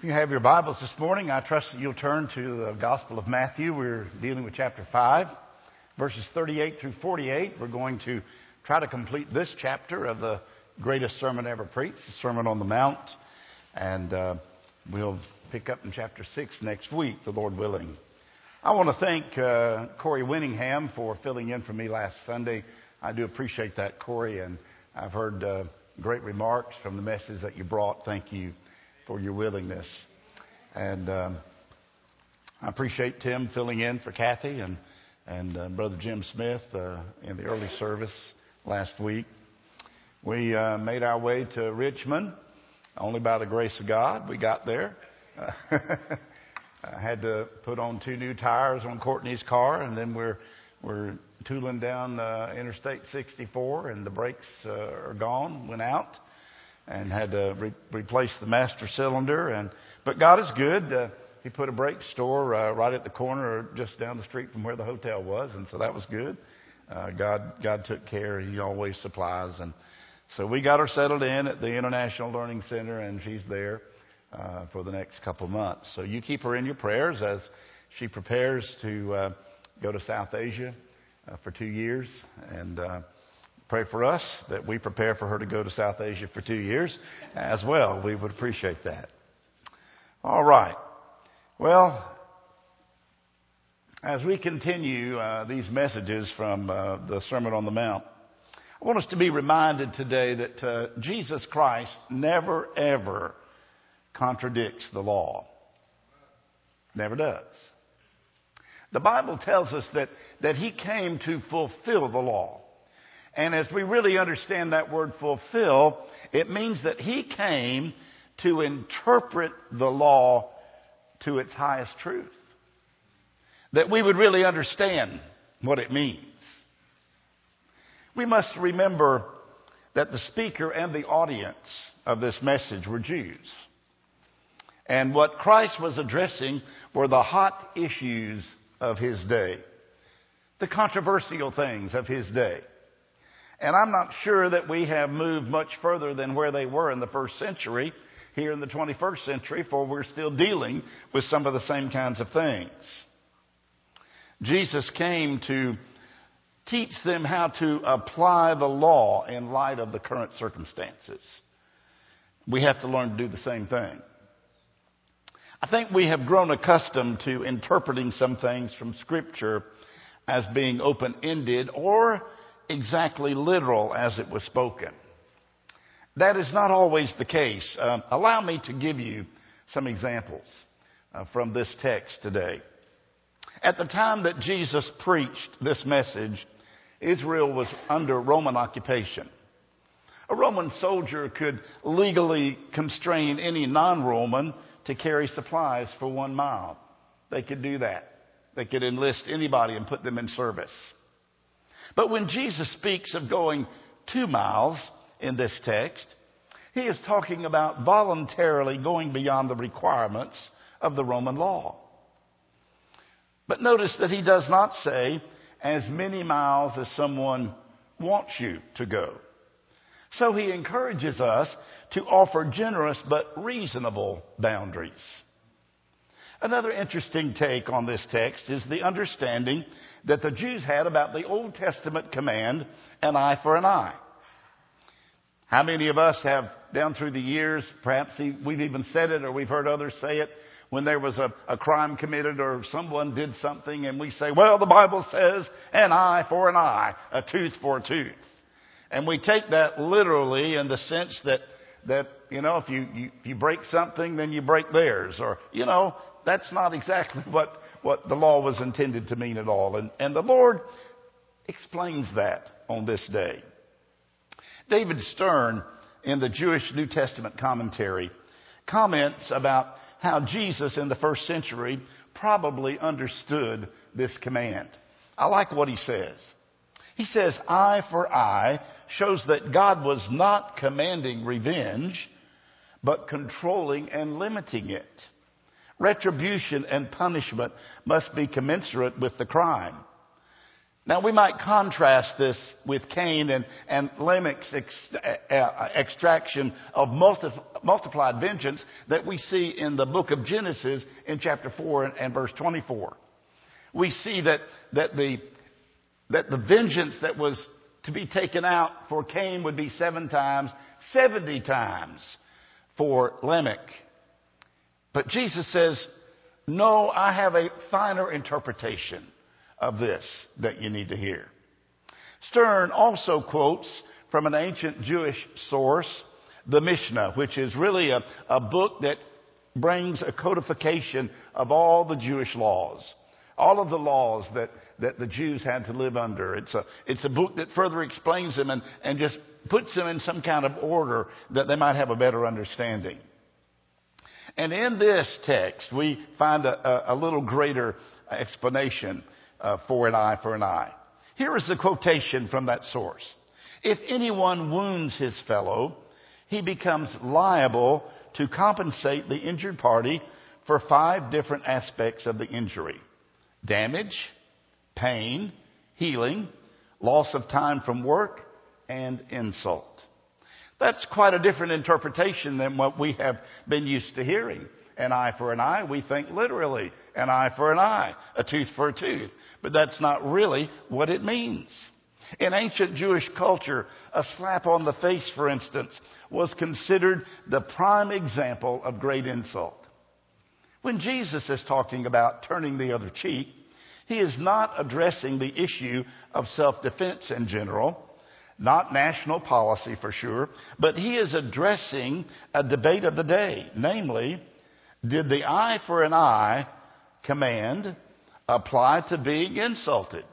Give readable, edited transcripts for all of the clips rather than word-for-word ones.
If you have your Bibles this morning, I trust that you'll turn to the Gospel of Matthew. We're dealing with chapter 5, verses 38 through 48. We're going to try to complete this chapter of the greatest sermon ever preached, the Sermon on the Mount. And we'll pick up in chapter 6 next week, the Lord willing. I want to thank Corey Winningham for filling in for me last Sunday. I do appreciate that, Corey, and I've heard great remarks from the message that you brought. Thank you for your willingness. And I appreciate Tim filling in for Kathy and Brother Jim Smith in the early service last week. We made our way to Richmond only by the grace of God. We got there. I had to put on 2 new tires on Courtney's car, and then we're tooling down Interstate 64, and the brakes are gone, went out, and had to replace the master cylinder. But God is good. He put a brake store right at the corner, just down the street from where the hotel was, and so that was good. God took care. He always supplies, and so we got her settled in at the International Learning Center, and she's there for the next couple months. So you keep her in your prayers as she prepares to go to South Asia for 2 years, and pray for us that we prepare for her to go to South Asia for 2 years as well. We would appreciate that. All right. Well, as we continue these messages from the Sermon on the Mount, I want us to be reminded today that Jesus Christ never, ever contradicts the law. Never does. The Bible tells us that He came to fulfill the law. And as we really understand that word fulfill, it means that He came to interpret the law to its highest truth. That we would really understand what it means. We must remember that the speaker and the audience of this message were Jews. And what Christ was addressing were the hot issues of His day. The controversial things of His day. And I'm not sure that we have moved much further than where they were in the first century, here in the 21st century, for we're still dealing with some of the same kinds of things. Jesus came to teach them how to apply the law in light of the current circumstances. We have to learn to do the same thing. I think we have grown accustomed to interpreting some things from Scripture as being open-ended or exactly literal as it was spoken. That is not always the case. Allow me to give you some examples from this text today. At the time that Jesus preached this message, Israel was under Roman occupation. A Roman soldier could legally constrain any non-Roman to carry supplies for 1 mile. They could do that. They could enlist anybody and put them in service. But when Jesus speaks of going 2 miles in this text, He is talking about voluntarily going beyond the requirements of the Roman law. But notice that He does not say as many miles as someone wants you to go. So He encourages us to offer generous but reasonable boundaries. Another interesting take on this text is the understanding that the Jews had about the Old Testament command, an eye for an eye. How many of us have, down through the years, perhaps we've even said it or we've heard others say it, when there was a crime committed or someone did something and we say, well, the Bible says an eye for an eye, a tooth for a tooth. And we take that literally in the sense that you know, if you break something, then you break theirs. Or, you know, that's not exactly what the law was intended to mean at all. And the Lord explains that on this day. David Stern, in the Jewish New Testament commentary, comments about how Jesus in the first century probably understood this command. I like what he says. He says, eye for eye shows that God was not commanding revenge, but controlling and limiting it. Retribution and punishment must be commensurate with the crime. Now, we might contrast this with Cain and Lamech's extraction of multiplied vengeance that we see in the book of Genesis in chapter 4 and verse 24. We see that the vengeance that was to be taken out for Cain would be 7 times, 70 times for Lamech. But Jesus says, no, I have a finer interpretation of this that you need to hear. Stern also quotes from an ancient Jewish source, the Mishnah, which is really a book that brings a codification of all the Jewish laws, all of the laws that the Jews had to live under. It's a book that further explains them and just puts them in some kind of order that they might have a better understanding. And in this text, we find a little greater explanation for an eye for an eye. Here is the quotation from that source. If anyone wounds his fellow, he becomes liable to compensate the injured party for 5 different aspects of the injury: damage, pain, healing, loss of time from work, and insult. That's quite a different interpretation than what we have been used to hearing. An eye for an eye, we think literally, an eye for an eye, a tooth for a tooth. But that's not really what it means. In ancient Jewish culture, a slap on the face, for instance, was considered the prime example of great insult. When Jesus is talking about turning the other cheek, he is not addressing the issue of self-defense in general, not national policy for sure, but he is addressing a debate of the day, namely, did the eye for an eye command apply to being insulted?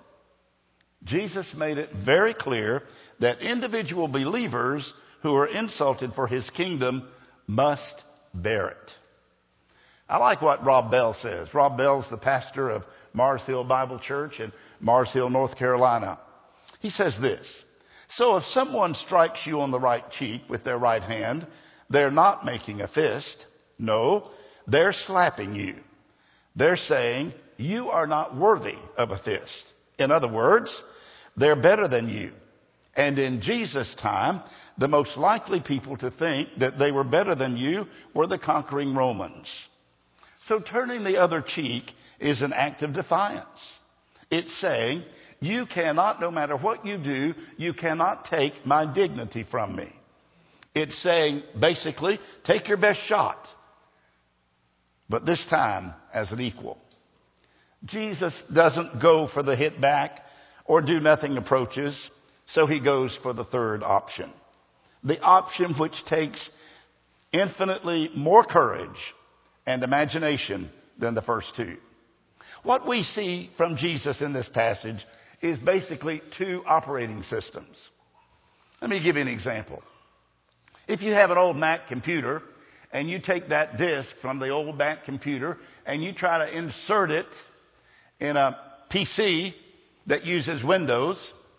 Jesus made it very clear that individual believers who are insulted for his kingdom must bear it. I like what Rob Bell says. Rob Bell's the pastor of Mars Hill Bible Church in Mars Hill, North Carolina. He says this: so if someone strikes you on the right cheek with their right hand, they're not making a fist. No, they're slapping you. They're saying you are not worthy of a fist. In other words, they're better than you. And in Jesus' time, the most likely people to think that they were better than you were the conquering Romans. So turning the other cheek is an act of defiance. It's saying, you cannot, no matter what you do, you cannot take my dignity from me. It's saying, basically, take your best shot, but this time as an equal. Jesus doesn't go for the hit back or do nothing approaches, so he goes for the third option. The option which takes infinitely more courage and imagination than the first two. What we see from Jesus in this passage is basically 2 operating systems. Let me give you an example. If you have an old Mac computer and you take that disk from the old Mac computer and you try to insert it in a PC that uses Windows,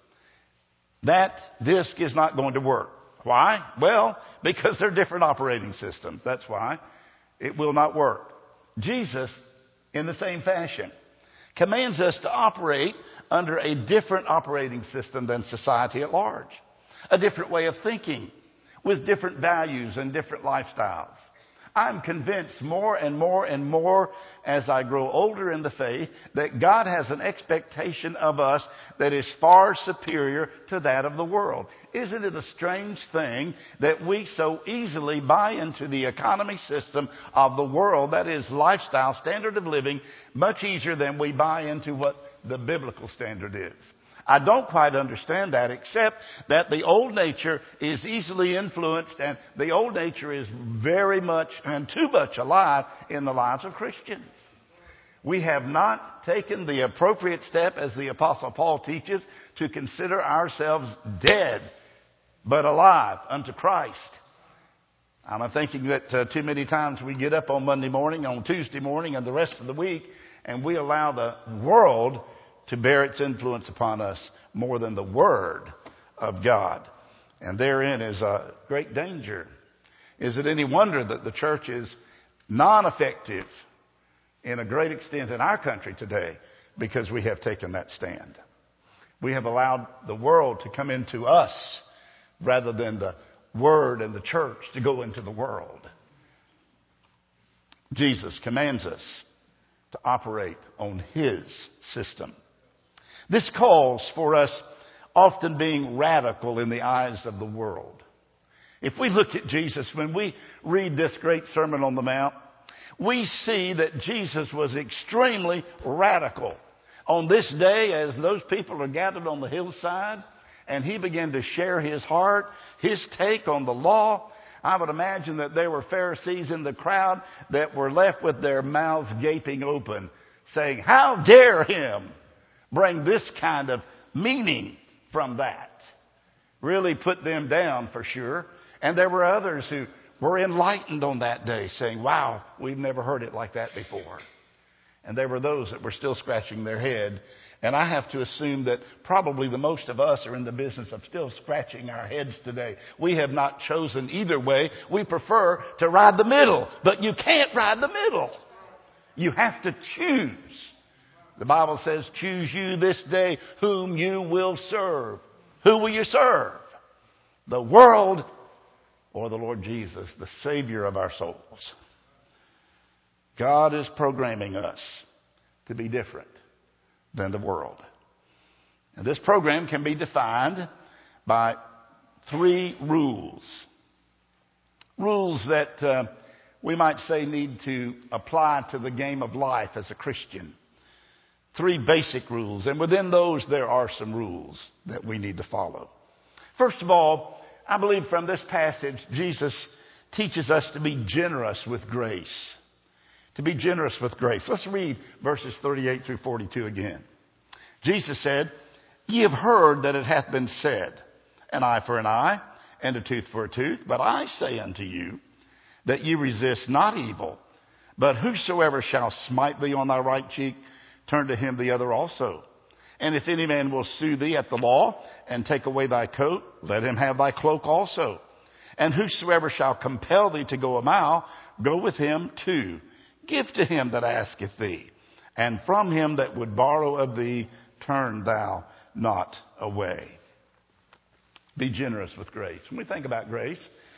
that disk is not going to work. Why? Well, because they're different operating systems. That's why it will not work. Jesus, in the same fashion, commands us to operate under a different operating system than society at large. A different way of thinking with different values and different lifestyles. I'm convinced more and more and more as I grow older in the faith that God has an expectation of us that is far superior to that of the world. Isn't it a strange thing that we so easily buy into the economy system of the world, that is lifestyle, standard of living, much easier than we buy into what the biblical standard is? I don't quite understand that, except that the old nature is easily influenced, and the old nature is very much and too much alive in the lives of Christians. We have not taken the appropriate step, as the Apostle Paul teaches, to consider ourselves dead, but alive unto Christ. I'm thinking that too many times we get up on Monday morning, on Tuesday morning, and the rest of the week, and we allow the world to bear its influence upon us more than the Word of God. And therein is a great danger. Is it any wonder that the church is non-effective in a great extent in our country today because we have taken that stand? We have allowed the world to come into us rather than the Word and the church to go into the world. Jesus commands us to operate on His system. This calls for us often being radical in the eyes of the world. If we look at Jesus, when we read this great Sermon on the Mount, we see that Jesus was extremely radical. On this day, as those people are gathered on the hillside, and He began to share His heart, His take on the law, I would imagine that there were Pharisees in the crowd that were left with their mouths gaping open, saying, how dare Him bring this kind of meaning from that? Really put them down for sure. And there were others who were enlightened on that day, saying, wow, we've never heard it like that before. And there were those that were still scratching their head. And I have to assume that probably the most of us are in the business of still scratching our heads today. We have not chosen either way. We prefer to ride the middle. But you can't ride the middle. You have to choose. The Bible says, choose you this day whom you will serve. Who will you serve? The world or the Lord Jesus, the Savior of our souls? God is programming us to be different than the world. And this program can be defined by 3 rules. Rules that we might say need to apply to the game of life as a Christian. 3 basic rules. And within those, there are some rules that we need to follow. First of all, I believe from this passage, Jesus teaches us to be generous with grace. To be generous with grace. Let's read verses 38 through 42 again. Jesus said, ye have heard that it hath been said, an eye for an eye, and a tooth for a tooth. But I say unto you, that ye resist not evil, but whosoever shall smite thee on thy right cheek, turn to him the other also. And if any man will sue thee at the law, and take away thy coat, let him have thy cloak also. And whosoever shall compel thee to go a mile, go with him 2. Give to him that asketh thee, and from him that would borrow of thee, turn thou not away. Be generous with grace. When we think about grace,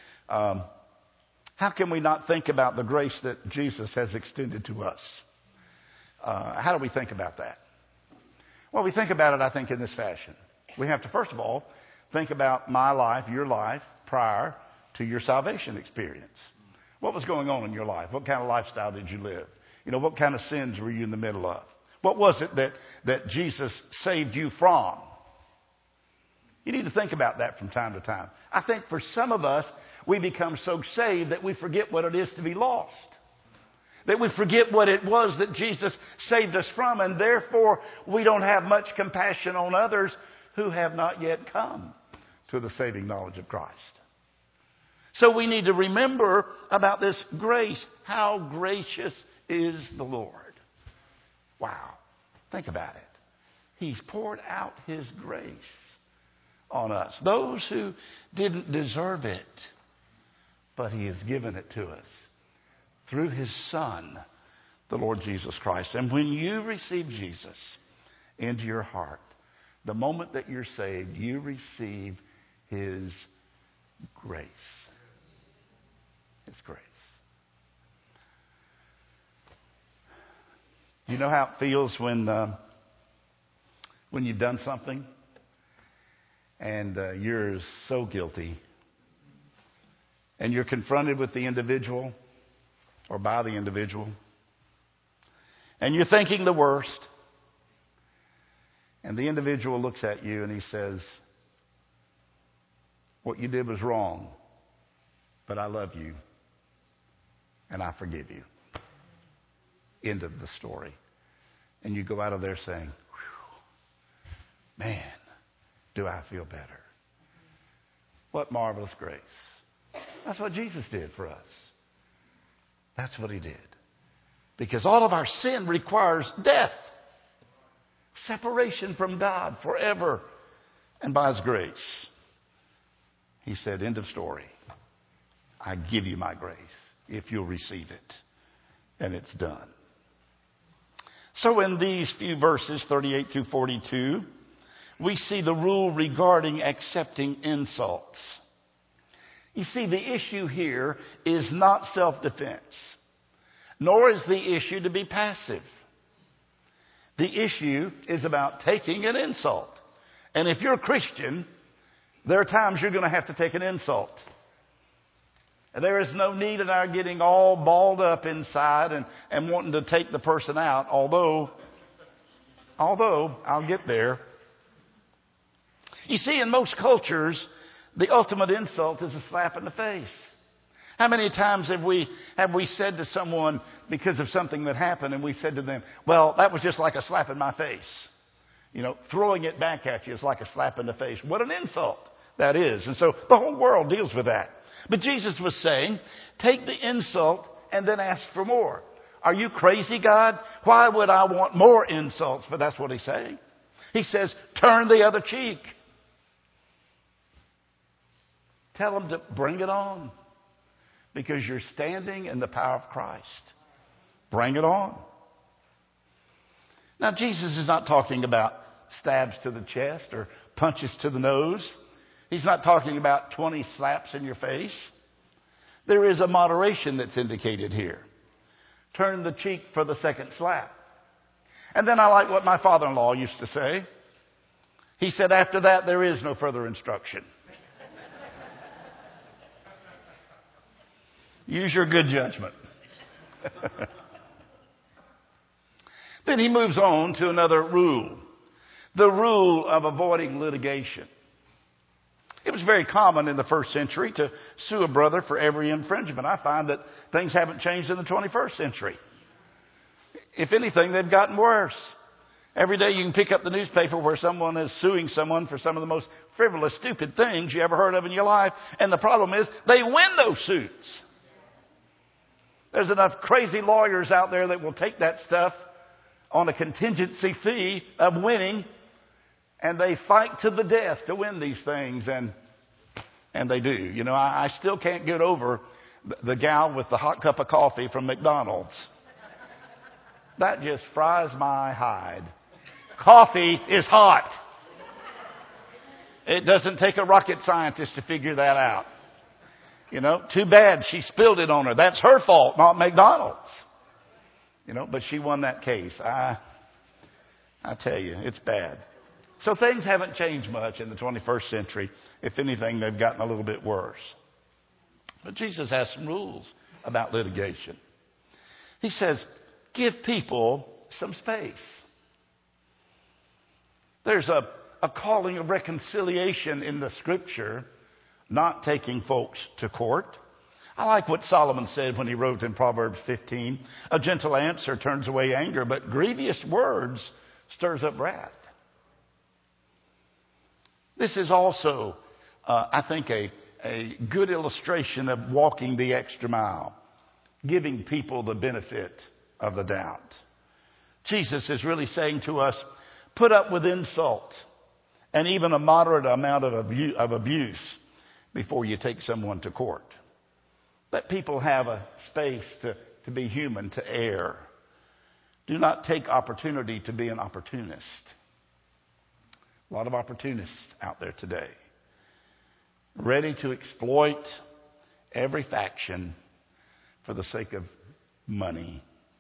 how can we not think about the grace that Jesus has extended to us? How do we think about that? Well, we think about it, I think, in this fashion. We have to, first of all, think about my life, your life, prior to your salvation experience. What was going on in your life? What kind of lifestyle did you live? What kind of sins were you in the middle of? What was it that Jesus saved you from? You need to think about that from time to time. I think for some of us, we become so saved that we forget what it is to be lost. That we forget what it was that Jesus saved us from, and therefore we don't have much compassion on others who have not yet come to the saving knowledge of Christ. So we need to remember about this grace. How gracious is the Lord. Wow. Think about it. He's poured out His grace on us. Those who didn't deserve it, but He has given it to us through His Son, the Lord Jesus Christ. And when you receive Jesus into your heart, the moment that you're saved, you receive His grace. His grace. You know how it feels when you've done something and you're so guilty and you're confronted with the individual or by the individual and you're thinking the worst, and the individual looks at you and he says, what you did was wrong, but I love you and I forgive you. End of the story. And you go out of there saying, man, do I feel better. What marvelous grace. That's what Jesus did for us. That's what He did. Because all of our sin requires death. Separation from God forever. And by His grace, He said, end of story. I give you my grace if you'll receive it. And it's done. So in these few verses, 38 through 42, we see the rule regarding accepting insults. You see, the issue here is not self-defense, nor is the issue to be passive. The issue is about taking an insult. And if you're a Christian, there are times you're going to have to take an insult. And there is no need in our getting all balled up inside and wanting to take the person out, although I'll get there. You see, in most cultures, the ultimate insult is a slap in the face. How many times have we said to someone because of something that happened, and we said to them, well, that was just like a slap in my face. You know, throwing it back at you is like a slap in the face. What an insult that is. And so the whole world deals with that. But Jesus was saying, take the insult and then ask for more. Are you crazy, God? Why would I want more insults? But that's what he's saying. He says, turn the other cheek. Tell them to bring it on. Because you're standing in the power of Christ. Bring it on. Now, Jesus is not talking about stabs to the chest or punches to the nose. He's not talking about 20 slaps in your face. There is a moderation that's indicated here. Turn the cheek for the second slap. And then I like what my father-in-law used to say. He said, after that, there is no further instruction. Use your good judgment. Then he moves on to another rule. The rule of avoiding litigation. It was very common in the first century to sue a brother for every infringement. I find that things haven't changed in the 21st century. If anything, they've gotten worse. Every day you can pick up the newspaper where someone is suing someone for some of the most frivolous, stupid things you ever heard of in your life. And the problem is they win those suits. There's enough crazy lawyers out there that will take that stuff on a contingency fee of winning, and they fight to the death to win these things, and they do. You know, I still can't get over the gal with the hot cup of coffee from McDonald's. That just fries my hide. Coffee is hot. It doesn't take a rocket scientist to figure that out. You know, too bad she spilled it on her. That's her fault, not McDonald's. You know, but she won that case. I tell you, it's bad. So things haven't changed much in the 21st century. If anything, they've gotten a little bit worse. But Jesus has some rules about litigation. He says, give people some space. There's a calling of reconciliation in the Scripture, not taking folks to court. I like what Solomon said when he wrote in Proverbs 15, a gentle answer turns away anger, but grievous words stirs up wrath. This is also, I think, a good illustration of walking the extra mile, giving people the benefit of the doubt. Jesus is really saying to us, put up with insult and even a moderate amount of abuse before you take someone to court. Let people have a space to be human, to err. Do not take opportunity to be an opportunist. A lot of opportunists out there today, ready to exploit every faction for the sake of money.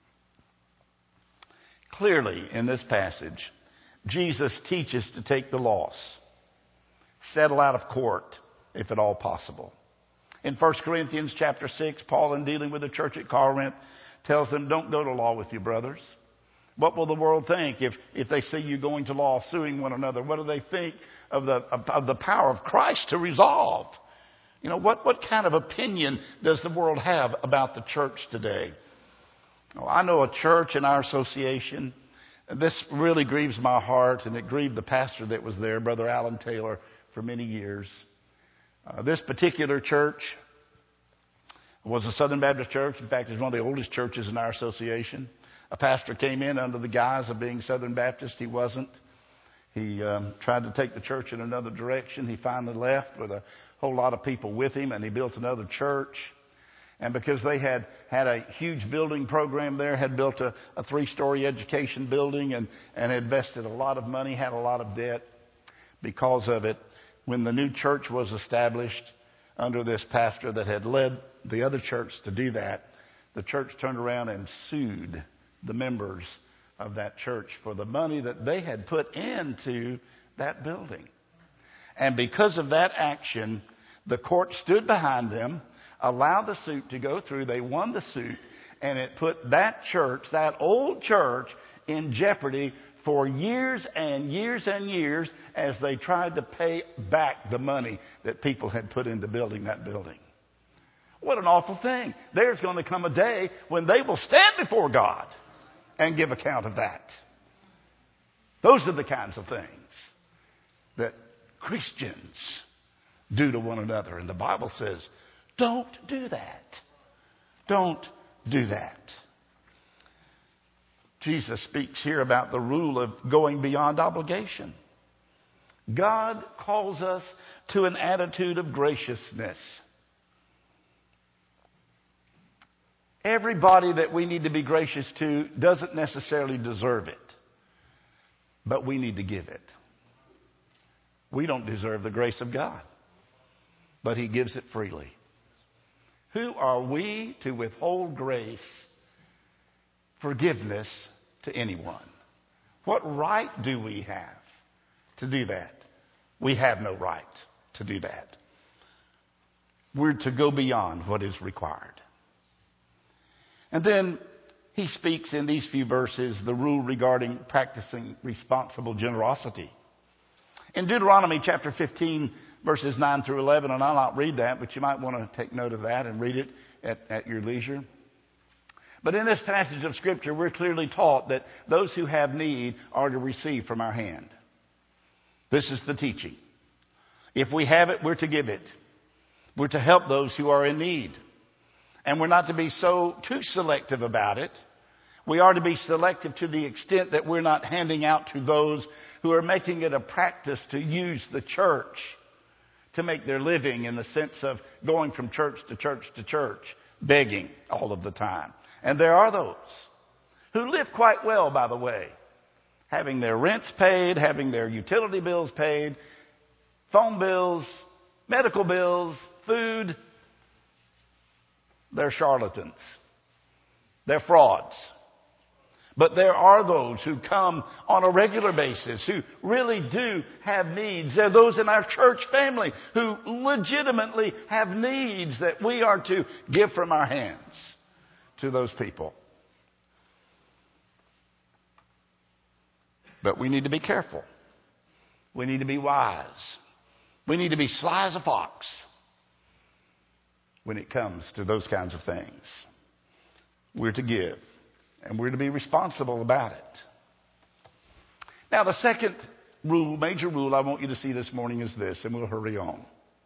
Clearly, in this passage, Jesus teaches to take the loss, settle out of court, if at all possible. In 1 Corinthians chapter 6, Paul, in dealing with the church at Corinth, tells them, don't go to law with your brothers. What will the world think if they see you going to law, suing one another? What do they think of the power of Christ to resolve? You know, what kind of opinion does the world have about the church today? Oh, I know a church in our association. This really grieves my heart, and it grieved the pastor that was there, Brother Alan Taylor, for many years. This particular church was a Southern Baptist church. In fact, it's one of the oldest churches in our association. A pastor came in under the guise of being Southern Baptist. He wasn't. He tried to take the church in another direction. He finally left with a whole lot of people with him, and he built another church. And because they had a huge building program there, had built a 3-story education building and invested a lot of money, had a lot of debt. because of it. When the new church was established under this pastor that had led the other church to do that, the church turned around and sued the members of that church for the money that they had put into that building. And because of that action, the court stood behind them, allowed the suit to go through. They won the suit, and it put that church, that old church, in jeopardy for years and years and years as they tried to pay back the money that people had put into building that building. What an awful thing. There's going to come a day when they will stand before God and give account of that. Those are the kinds of things that Christians do to one another. And the Bible says, don't do that. Don't do that. Jesus speaks here about the rule of going beyond obligation. God calls us to an attitude of graciousness. Everybody that we need to be gracious to doesn't necessarily deserve it, but we need to give it. We don't deserve the grace of God, but He gives it freely. Who are we to withhold grace, forgiveness to anyone? What right do we have to do that? We have no right to do that. We're to go beyond what is required. And then he speaks in these few verses the rule regarding practicing responsible generosity. In Deuteronomy chapter 15, verses 9 through 11, and I'll not read that, but you might want to take note of that and read it at your leisure. But in this passage of Scripture, we're clearly taught that those who have need are to receive from our hand. This is the teaching. If we have it, we're to give it. We're to help those who are in need. And we're not to be too selective about it. We are to be selective to the extent that we're not handing out to those who are making it a practice to use the church to make their living, in the sense of going from church to church to church, begging all of the time. And there are those who live quite well, by the way, having their rents paid, having their utility bills paid, phone bills, medical bills, food. They're charlatans. They're frauds. But there are those who come on a regular basis who really do have needs. There are those in our church family who legitimately have needs that we are to give from our hands to those people. But we need to be careful. We need to be wise. We need to be sly as a fox when it comes to those kinds of things. We're to give, and we're to be responsible about it. Now, the second rule, major rule I want you to see this morning is this, and we'll hurry on.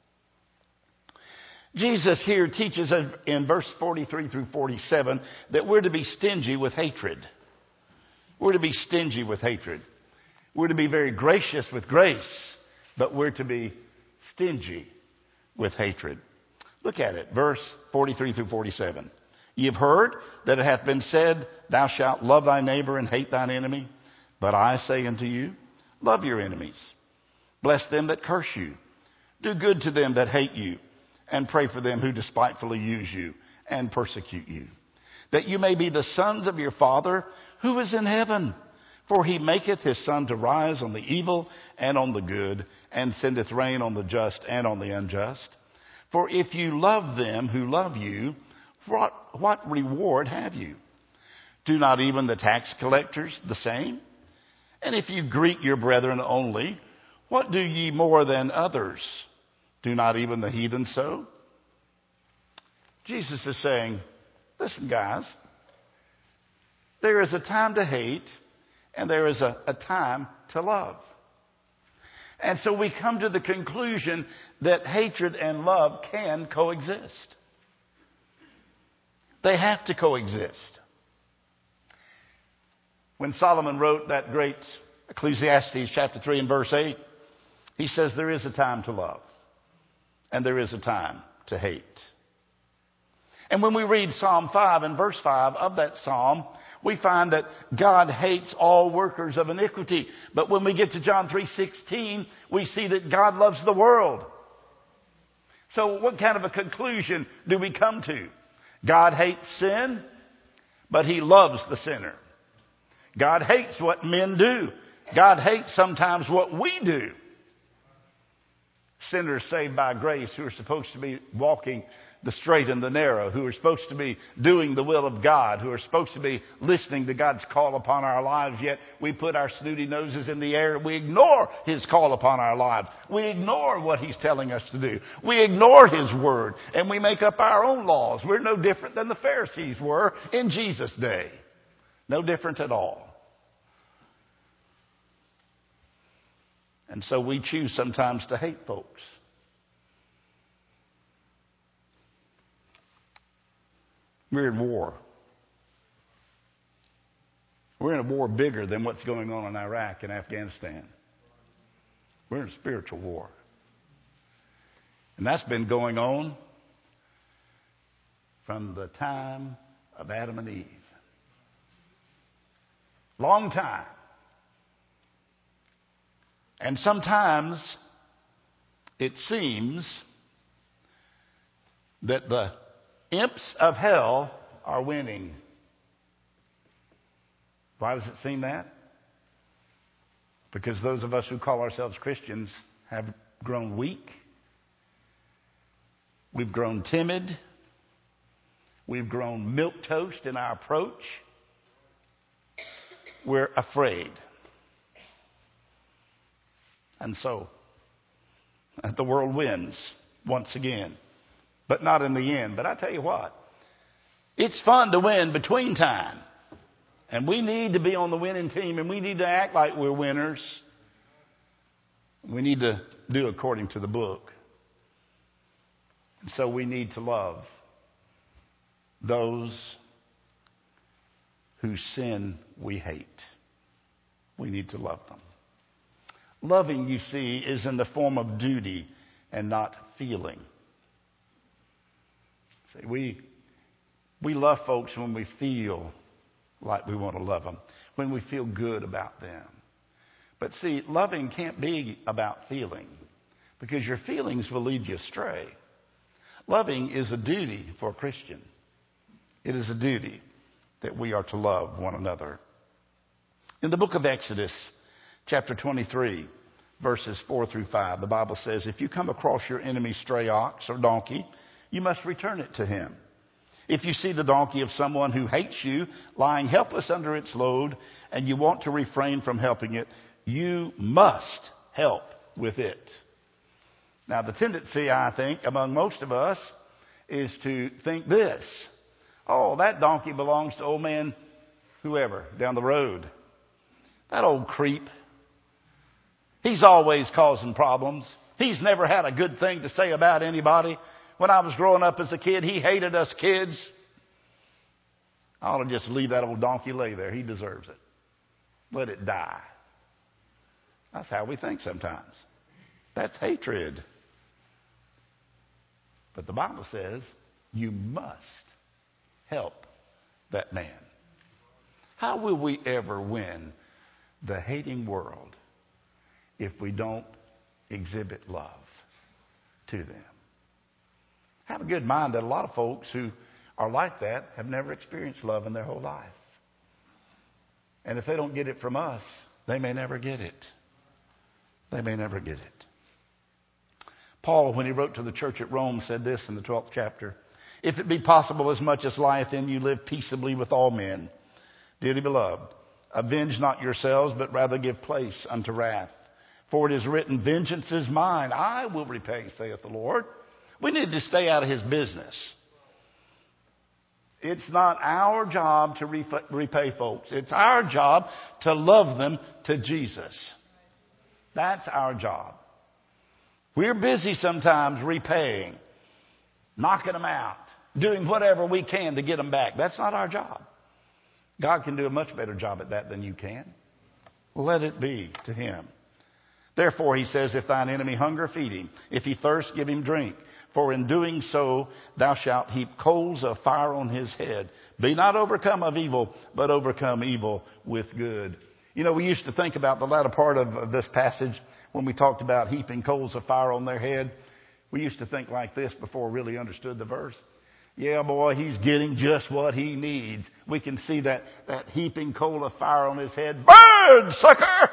Jesus here teaches us in verse 43 through 47 that we're to be stingy with hatred. We're to be stingy with hatred. We're to be very gracious with grace, but we're to be stingy with hatred. Look at it, verse 43 through 47. Ye have heard that it hath been said, Thou shalt love thy neighbor and hate thine enemy. But I say unto you, love your enemies. Bless them that curse you. Do good to them that hate you. And pray for them who despitefully use you and persecute you. That you may be the sons of your Father who is in heaven. For he maketh his sun to rise on the evil and on the good, and sendeth rain on the just and on the unjust. For if you love them who love you, what reward have you? Do not even the tax collectors the same? And if you greet your brethren only, what do ye more than others? Do not even the heathen so? Jesus is saying, listen, guys, there is a time to hate, and there is a time to love. And so we come to the conclusion that hatred and love can coexist. They have to coexist. When Solomon wrote that great Ecclesiastes chapter 3 and verse 8, he says there is a time to love and there is a time to hate. And when we read Psalm 5 and verse 5 of that psalm, we find that God hates all workers of iniquity. But when we get to John 3:16, we see that God loves the world. So what kind of a conclusion do we come to? God hates sin, but He loves the sinner. God hates what men do. God hates sometimes what we do. Sinners saved by grace who are supposed to be walking the straight and the narrow, who are supposed to be doing the will of God, who are supposed to be listening to God's call upon our lives, yet we put our snooty noses in the air and we ignore His call upon our lives. We ignore what He's telling us to do. We ignore His word and we make up our own laws. We're no different than the Pharisees were in Jesus' day. No different at all. And so we choose sometimes to hate folks. We're in war. We're in a war bigger than what's going on in Iraq and Afghanistan. We're in a spiritual war. And that's been going on from the time of Adam and Eve. Long time. And sometimes it seems that the imps of hell are winning. Why does it seem that? Because those of us who call ourselves Christians have grown weak. We've grown timid. We've grown milquetoast in our approach. We're afraid. And so, the world wins once again. But not in the end. But I tell you what, it's fun to win between time. And we need to be on the winning team, and we need to act like we're winners. We need to do according to the book. And so we need to love those whose sin we hate. We need to love them. Loving, you see, is in the form of duty and not feeling. See, we love folks when we feel like we want to love them, when we feel good about them. But see, loving can't be about feeling, because your feelings will lead you astray. Loving is a duty for a Christian. It is a duty that we are to love one another. In the book of Exodus, chapter 23, verses 4 through 5, the Bible says, if you come across your enemy's stray ox or donkey, you must return it to him. If you see the donkey of someone who hates you lying helpless under its load and you want to refrain from helping it, you must help with it. Now, the tendency, I think, among most of us is to think this. Oh, that donkey belongs to old man whoever down the road. That old creep. He's always causing problems. He's never had a good thing to say about anybody. When I was growing up as a kid, he hated us kids. I ought to just leave that old donkey lay there. He deserves it. Let it die. That's how we think sometimes. That's hatred. But the Bible says you must help that man. How will we ever win the hating world if we don't exhibit love to them? Have a good mind that a lot of folks who are like that have never experienced love in their whole life. And if they don't get it from us, they may never get it. They may never get it. Paul, when he wrote to the church at Rome, said this in the 12th chapter. If it be possible, as much as lieth in you, live peaceably with all men. Dearly beloved, avenge not yourselves, but rather give place unto wrath. For it is written, vengeance is mine, I will repay, saith the Lord. We need to stay out of his business. It's not our job to repay folks. It's our job to love them to Jesus. That's our job. We're busy sometimes repaying, knocking them out, doing whatever we can to get them back. That's not our job. God can do a much better job at that than you can. Let it be to him. Therefore, he says, if thine enemy hunger, feed him. If he thirst, give him drink. for in doing so thou shalt heap coals of fire on his head. Be not overcome of evil, but overcome evil with good. You know, we used to think about the latter part of this passage when we talked about heaping coals of fire on their head. We used to think like this before we really understood the verse. Yeah, boy, he's getting just what he needs. We can see that heaping coal of fire on his head. Burn, sucker!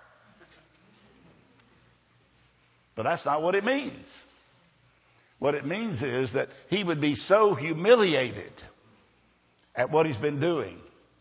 But that's not what it means. What it means is that he would be so humiliated at what he's been doing.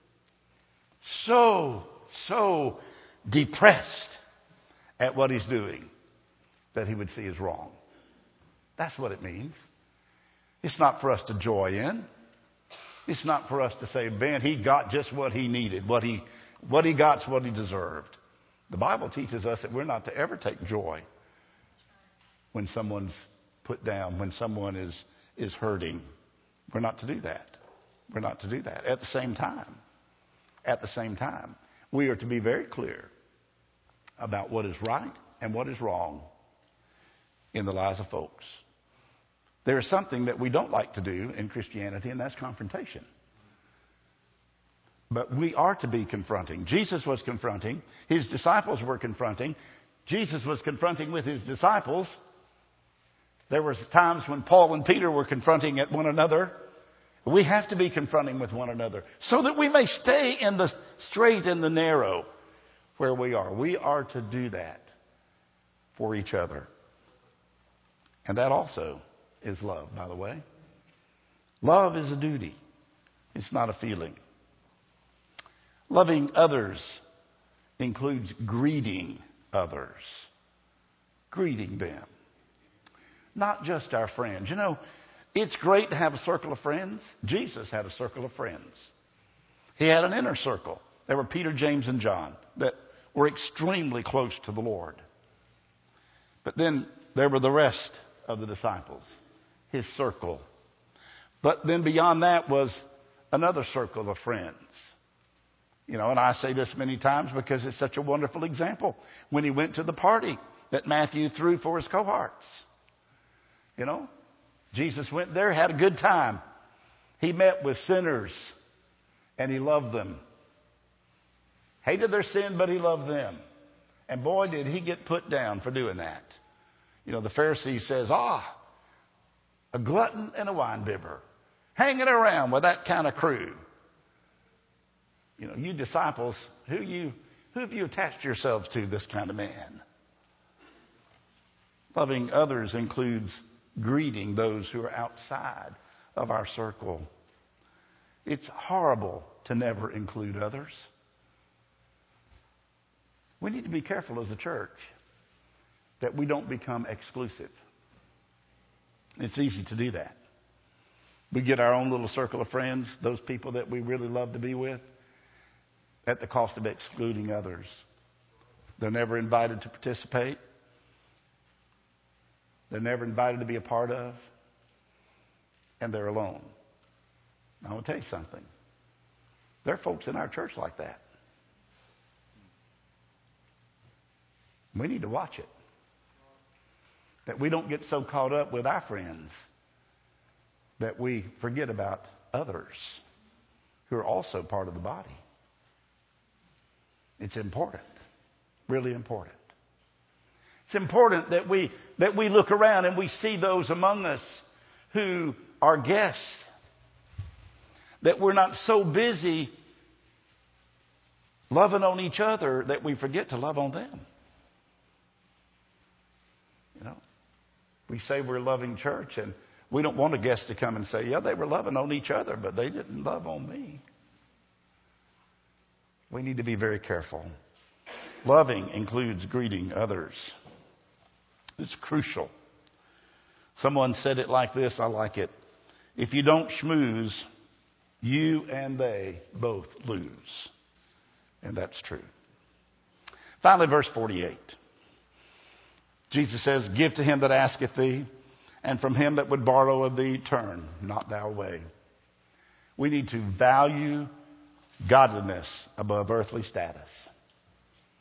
So depressed at what he's doing that he would see as wrong. That's what it means. It's not for us to joy in. It's not for us to say, man, he got just what he needed. What he got's what he deserved. The Bible teaches us that we're not to ever take joy when someone's put down, when someone is hurting. We're not to do that. We're not to do that. At the same time, we are to be very clear about what is right and what is wrong in the lives of folks. There is something that we don't like to do in Christianity, and that's confrontation. But we are to be confronting. Jesus was confronting. His disciples were confronting. Jesus was confronting with his disciples. There were times when Paul and Peter were confronting at one another. We have to be confronting with one another so that we may stay in the straight and the narrow where we are. We are to do that for each other. And that also is love, by the way. Love is a duty. It's not a feeling. Loving others includes greeting others. Greeting them. Not just our friends. You know, it's great to have a circle of friends. Jesus had a circle of friends. He had an inner circle. There were Peter, James, and John that were extremely close to the Lord. But then there were the rest of the disciples, his circle. But then beyond that was another circle of friends. You know, and I say this many times because it's such a wonderful example. When he went to the party that Matthew threw for his cohorts. You know, Jesus went there, had a good time. He met with sinners and he loved them. Hated their sin, but he loved them. And boy, did he get put down for doing that. You know, the Pharisee says, a glutton and a winebibber, hanging around with that kind of crew. You know, you disciples, who have you attached yourselves to, this kind of man? Loving others includes greeting those who are outside of our circle. It's horrible to never include others. We need to be careful as a church that we don't become exclusive. It's easy to do that. We get our own little circle of friends, those people that we really love to be with, at the cost of excluding others. They're never invited to participate. They're never invited to be a part of. And they're alone. Now, I want to tell you something. There are folks in our church like that. We need to watch it. That we don't get so caught up with our friends that we forget about others who are also part of the body. It's important. Really important. It's important that we look around and we see those among us who are guests. That we're not so busy loving on each other that we forget to love on them. You know, we say we're a loving church and we don't want a guest to come and say, yeah, they were loving on each other, but they didn't love on me. We need to be very careful. Loving includes greeting others. It's crucial. Someone said it like this. I like it. If you don't schmooze, you and they both lose. And that's true. Finally, verse 48. Jesus says, give to him that asketh thee, and from him that would borrow of thee, turn not thou away. We need to value godliness above earthly status.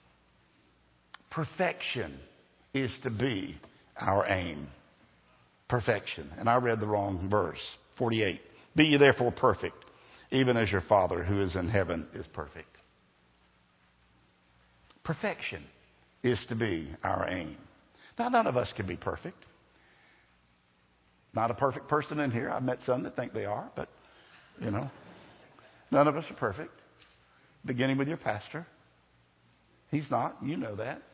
Perfection is to be our aim. perfection. And I read the wrong verse. 48. Be ye therefore perfect, even as your Father who is in heaven is perfect. Perfection is to be our aim. Now, none of us can be perfect. Not a perfect person in here. I've met some that think they are, but, none of us are perfect. Beginning with your pastor. He's not. You know that.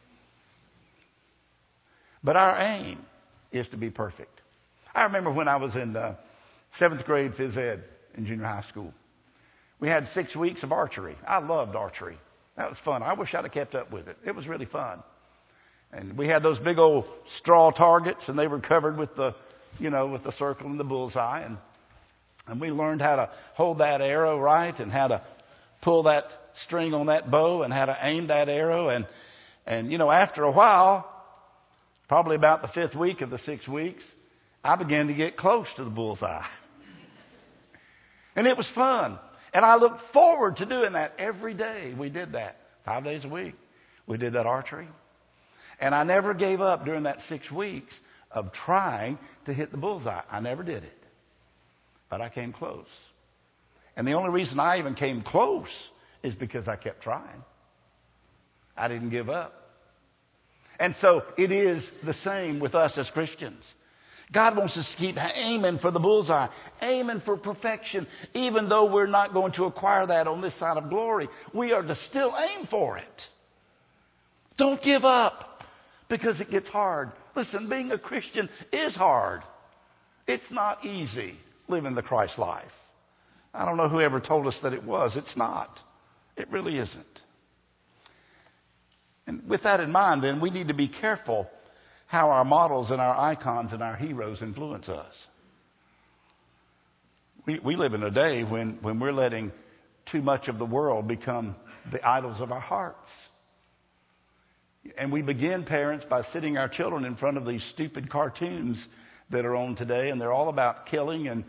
But our aim is to be perfect. I remember when I was in 7th grade phys ed in junior high school. We had 6 weeks of archery. I loved archery. That was fun. I wish I'd have kept up with it. It was really fun. And we had those big old straw targets, and they were covered with the circle and the bullseye. And we learned how to hold that arrow right and how to pull that string on that bow and how to aim that arrow. And after a while, probably about the 5th week of the 6 weeks, I began to get close to the bullseye. And it was fun. And I looked forward to doing that every day. We did that 5 days a week. We did that archery. And I never gave up during that 6 weeks of trying to hit the bullseye. I never did it. But I came close. And the only reason I even came close is because I kept trying. I didn't give up. And so it is the same with us as Christians. God wants us to keep aiming for the bullseye, aiming for perfection, even though we're not going to acquire that on this side of glory. We are to still aim for it. Don't give up because it gets hard. Listen, being a Christian is hard. It's not easy living the Christ life. I don't know whoever told us that it was. It's not. It really isn't. And with that in mind, then, we need to be careful how our models and our icons and our heroes influence us. We live in a day when we're letting too much of the world become the idols of our hearts. And we begin, parents, by sitting our children in front of these stupid cartoons that are on today, and they're all about killing and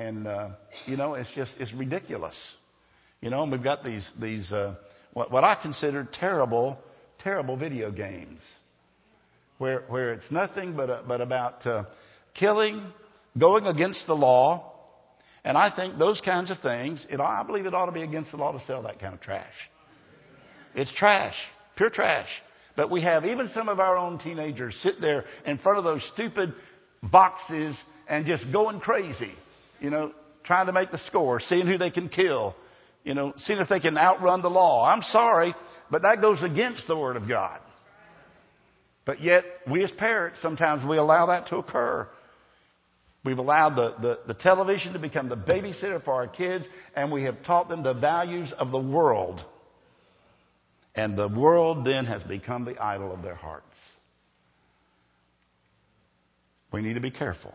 it's ridiculous. And we've got these what I consider terrible video games. Where it's nothing but about killing, going against the law. And I think those kinds of things, I believe it ought to be against the law to sell that kind of trash. It's trash, pure trash. But we have even some of our own teenagers sit there in front of those stupid boxes and just going crazy, trying to make the score, seeing who they can kill, seeing if they can outrun the law. I'm sorry, but that goes against the Word of God. But yet, we as parents, sometimes we allow that to occur. We've allowed the television to become the babysitter for our kids, and we have taught them the values of the world. And the world then has become the idol of their hearts. We need to be careful.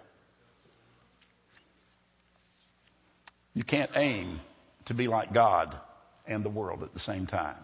You can't aim to be like God and the world at the same time.